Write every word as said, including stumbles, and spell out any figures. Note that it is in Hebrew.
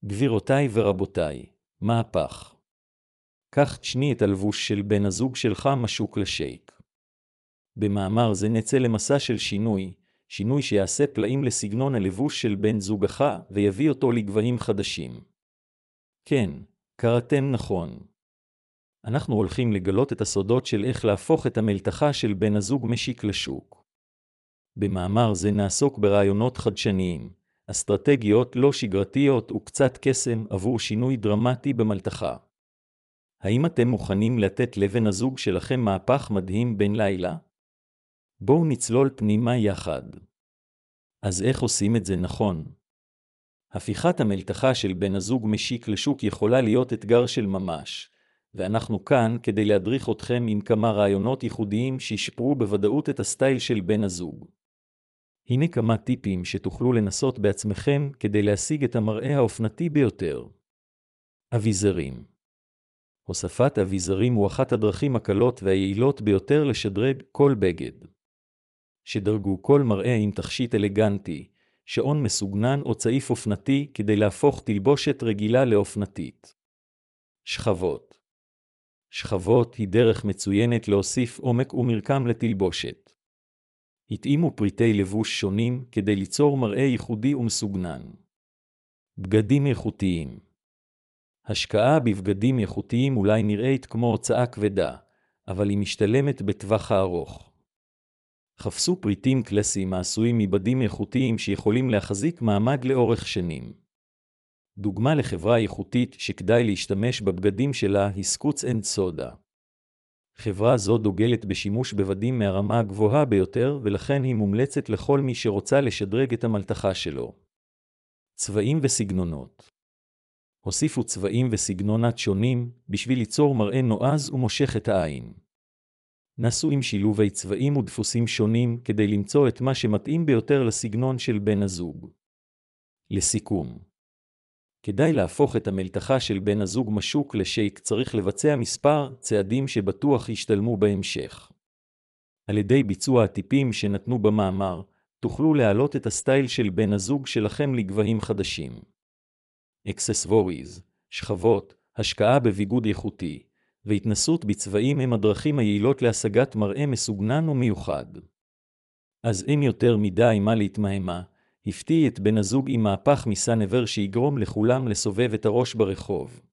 גבירותיי ורבותיי, מהפך. קח תשני את הלבוש של בן הזוג שלך משוק לשייק. במאמר זה נצא למסע של שינוי, שינוי שיעשה פלאים לסגנון הלבוש של בן זוגך ויביא אותו לגבהים חדשים. כן, קראתם נכון. אנחנו הולכים לגלות את הסודות של איך להפוך את המלתחה של בן הזוג משיק לשוק. במאמר זה נעסוק ברעיונות חדשניים, אסטרטגיות לא שגרתיות וקצת קסם עבור שינוי דרמטי במלתחה. האם אתם מוכנים לתת לבן הזוג שלכם מהפך מדהים בן לילה? בואו נצלול פנימה יחד. אז איך עושים את זה נכון? הפיכת המלתחה של בן הזוג משיק לשוק יכולה להיות אתגר של ממש, ואנחנו כאן כדי להדריך אתכם עם כמה רעיונות ייחודיים שישפרו בוודאות את הסטייל של בן הזוג. הנה כמה טיפים שתוכלו לנסות בעצמכם כדי להשיג את המראה האופנתי ביותר. אביזרים. הוספת אביזרים הוא אחת הדרכים הקלות והיעילות ביותר לשדרג כל בגד. שדרגו כל מראה עם תכשיט אלגנטי, שעון מסוגנן או צעיף אופנתי כדי להפוך תלבושת רגילה לאופנתית. שכבות. שכבות היא דרך מצוינת להוסיף עומק ומרקם לתלבושת. התאימו פריטי לבוש שונים כדי ליצור מראה ייחודי ומסוגנן. בגדים איכותיים. השקעה בבגדים איכותיים אולי נראית כמו הוצאה כבדה, אבל היא משתלמת בטווח הארוך. חפשו פריטים קלאסיים העשויים מבדים איכותיים שיכולים להחזיק מעמד לאורך שנים. דוגמה לחברה איכותית שכדאי להשתמש בבגדים שלה היא סקוטס אנד סודה. חברה זו דוגלת בשימוש בבדים מהרמה הגבוהה ביותר, ולכן היא מומלצת לכל מי שרוצה לשדרג את המלתחה שלו. צבעים וסגנונות. הוסיפו צבעים וסגנונות שונים בשביל ליצור מראה נועז ומושך את העין. נסו עם שילובי צבעים ודפוסים שונים כדי למצוא את מה שמתאים ביותר לסגנון של בן הזוג. לסיכום, כדאי להפוך את המלתחה של בן הזוג משוק לשייק צריך לבצע מספר צעדים שבטוח ישתלמו בהמשך. על ידי ביצוע הטיפים שנתנו במאמר, תוכלו להעלות את הסטייל של בן הזוג שלכם לגבהים חדשים. אקססווריז, שכבות, השקעה בביגוד איכותי, והתנסות בצבעים הם הדרכים היעילות להשגת מראה מסוגנן ומיוחד. אז אין יותר מדי מה להתמהמה, הפתיע את בן הזוג עם מהפך מסנבר שיגרום לכולם לסובב את הראש ברחוב.